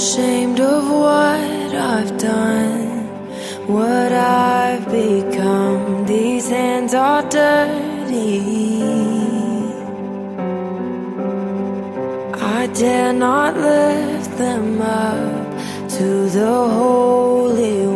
ashamed of what I've done, what I've become. These hands are dirty. I dare not lift them up to the Holy